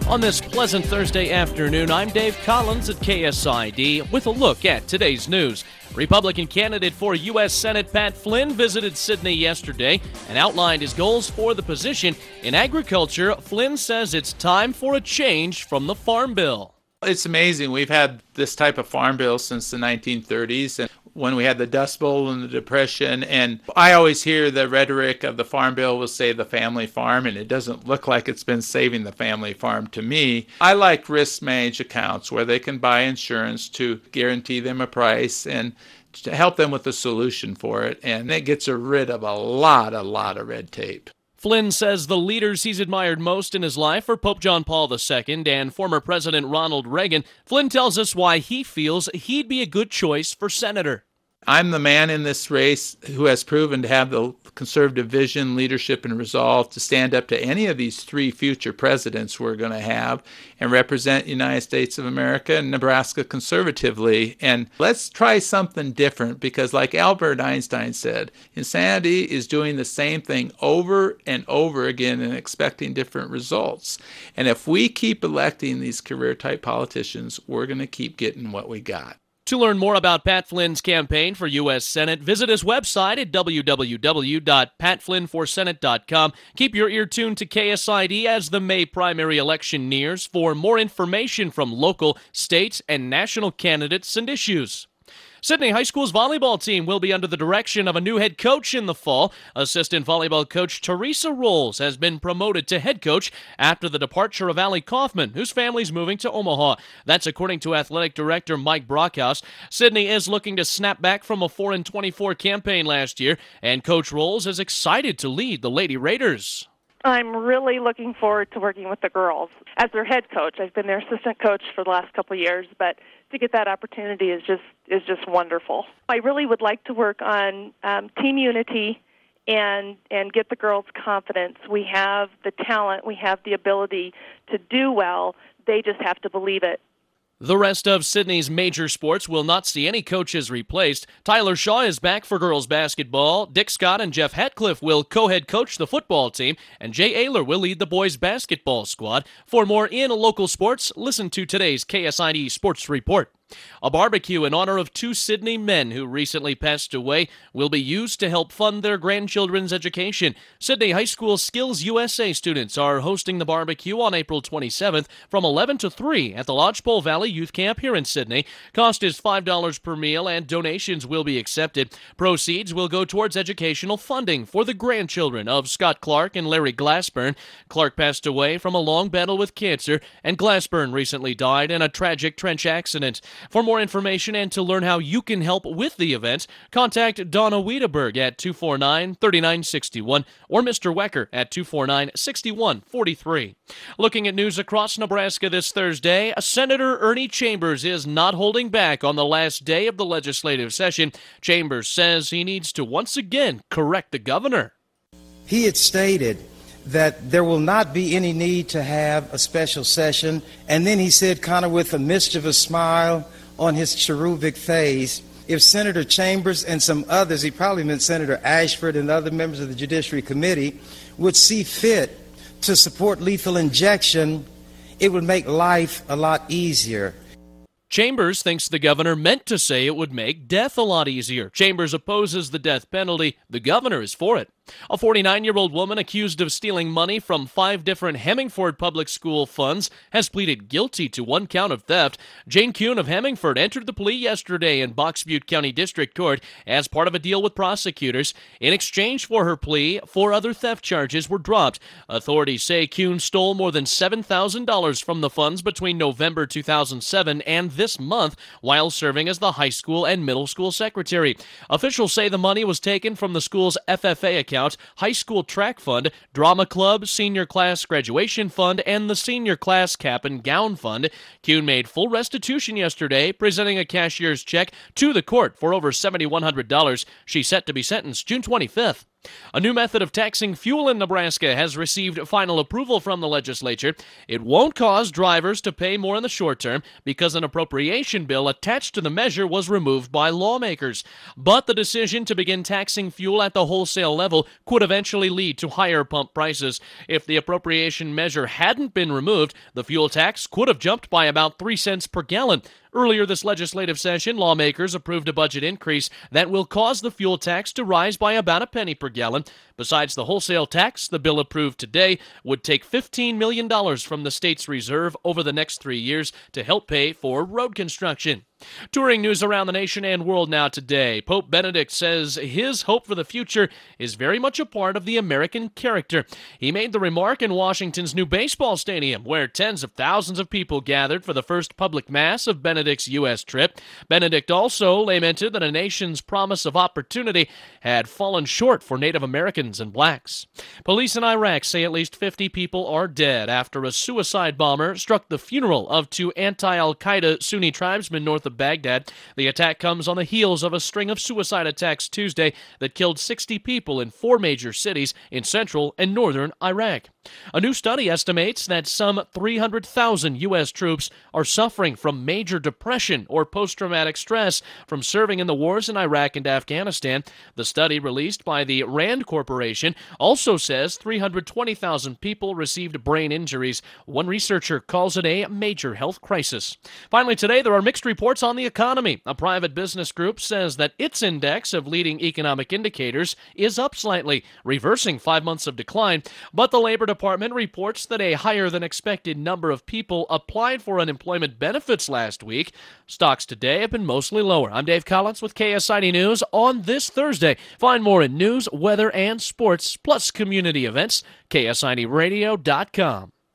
On this pleasant Thursday afternoon, I'm Dave Collins at KSID with a look at today's news. Republican candidate for U.S. Senate Pat Flynn visited Sydney yesterday and outlined his goals for the position. In agriculture, Flynn says it's time for a change from the Farm Bill. It's amazing. We've had this type of farm bill since the 1930s, and when we had the Dust Bowl and the Depression, and I always hear the rhetoric of the farm bill will save the family farm, and it doesn't look like it's been saving the family farm to me. I like risk-managed accounts where they can buy insurance to guarantee them a price and to help them with the solution for it, and it gets rid of a lot of red tape. Flynn says the leaders he's admired most in his life are Pope John Paul II and former President Ronald Reagan. Flynn tells us why he feels he'd be a good choice for senator. I'm the man in this race who has proven to have the conservative vision, leadership, and resolve to stand up to any of these three future presidents we're going to have and represent the United States of America and Nebraska conservatively. And let's try something different because, like Albert Einstein said, insanity is doing the same thing over and over again and expecting different results. And if we keep electing these career-type politicians, we're going to keep getting what we got. To learn more about Pat Flynn's campaign for U.S. Senate, visit his website at www.patflynnforsenate.com. Keep your ear tuned to KSID as the May primary election nears for more information from local, state, and national candidates and issues. Sydney High School's volleyball team will be under the direction of a new head coach in the fall. Assistant volleyball coach Teresa Rolls has been promoted to head coach after the departure of Allie Kaufman, whose family's moving to Omaha. That's according to athletic director Mike Brockhouse. Sydney is looking to snap back from a 4-24 campaign last year, and Coach Rolls is excited to lead the Lady Raiders. I'm really looking forward to working with the girls as their head coach. I've been their assistant coach for the last couple of years, but to get that opportunity is just wonderful. I really would like to work on team unity and get the girls' confidence. We have the talent, we have the ability to do well. They just have to believe it. The rest of Sydney's major sports will not see any coaches replaced. Tyler Shaw is back for girls basketball. Dick Scott and Jeff Hatcliffe will co-head coach the football team, and Jay Ayler will lead the boys basketball squad. For more in local sports, listen to today's KSID Sports Report. A barbecue in honor of two Sydney men who recently passed away will be used to help fund their grandchildren's education. Sydney High School Skills USA students are hosting the barbecue on April 27th from 11 to 3 at the Lodgepole Valley Youth Camp here in Sydney. Cost is $5 per meal and donations will be accepted. Proceeds will go towards educational funding for the grandchildren of Scott Clark and Larry Glassburn. Clark passed away from a long battle with cancer, and Glassburn recently died in a tragic trench accident. For more information and to learn how you can help with the event, contact Donna Wiedeberg at 249-3961 or Mr. Wecker at 249-6143. Looking at news across Nebraska this Thursday, Senator Ernie Chambers is not holding back on the last day of the legislative session. Chambers says he needs to once again correct the governor. He had stated that there will not be any need to have a special session. And then he said, kind of with a mischievous smile on his cherubic face, if Senator Chambers and some others, he probably meant Senator Ashford and other members of the Judiciary Committee, would see fit to support lethal injection, it would make life a lot easier. Chambers thinks the governor meant to say it would make death a lot easier. Chambers opposes the death penalty. The governor is for it. A 49-year-old woman accused of stealing money from 5 different Hemingford public school funds has pleaded guilty to 1 count of theft. Jane Kuhn of Hemingford entered the plea yesterday in Box Butte County District Court as part of a deal with prosecutors. In exchange for her plea, 4 other theft charges were dropped. Authorities say Kuhn stole more than $7,000 from the funds between November 2007 and this month while serving as the high school and middle school secretary. Officials say the money was taken from the school's FFA account, high school track fund, drama club, senior class graduation fund, and the senior class cap and gown fund. Kuhn made full restitution yesterday, presenting a cashier's check to the court for over $7,100. She's set to be sentenced June 25th. A new method of taxing fuel in Nebraska has received final approval from the legislature. It won't cause drivers to pay more in the short term because an appropriation bill attached to the measure was removed by lawmakers. But the decision to begin taxing fuel at the wholesale level could eventually lead to higher pump prices. If the appropriation measure hadn't been removed, the fuel tax could have jumped by about 3 cents per gallon. Earlier this legislative session, lawmakers approved a budget increase that will cause the fuel tax to rise by about a penny per gallon. Besides the wholesale tax, the bill approved today would take $15 million from the state's reserve over the next 3 years to help pay for road construction. Touring news around the nation and world now today. Pope Benedict says his hope for the future is very much a part of the American character. He made the remark in Washington's new baseball stadium, where tens of thousands of people gathered for the first public mass of Benedict's U.S. trip. Benedict also lamented that a nation's promise of opportunity had fallen short for Native Americans and blacks. Police in Iraq say at least 50 people are dead after a suicide bomber struck the funeral of 2 anti-Al-Qaeda Sunni tribesmen north of Baghdad. The attack comes on the heels of a string of suicide attacks Tuesday that killed 60 people in 4 major cities in central and northern Iraq. A new study estimates that some 300,000 U.S. troops are suffering from major depression or post-traumatic stress from serving in the wars in Iraq and Afghanistan. The study released by the RAND Corporation also says 320,000 people received brain injuries. One researcher calls it a major health crisis. Finally, today there are mixed reports on the economy. A private business group says that its index of leading economic indicators is up slightly, reversing 5 months of decline, but the Labor Department reports that a higher-than-expected number of people applied for unemployment benefits last week. Stocks today have been mostly lower. I'm Dave Collins with KSID News on this Thursday. Find more in news, weather, and sports, plus community events, KSIDradio.com.